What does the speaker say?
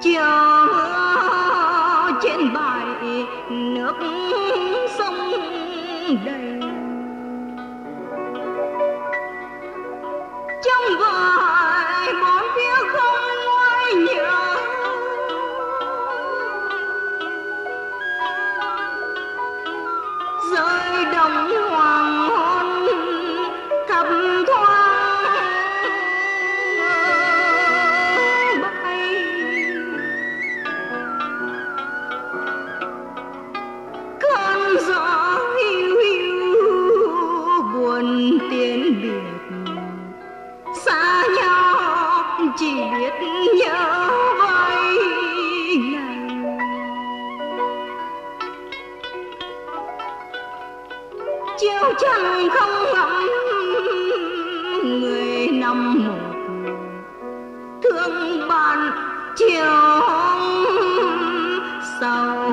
chiều mưa trên bãi nước sông đầy, trong vời bốn phía không ai nhớ, rơi đồng hoàng hôn thấp thoáng bay. Cơn gió hiu hiu buồn tiếng biệt, xa nhau chỉ biết nhớ vơi này. Chiều chẳng không ngắm người năm một, thương bạn chiều hôm sau.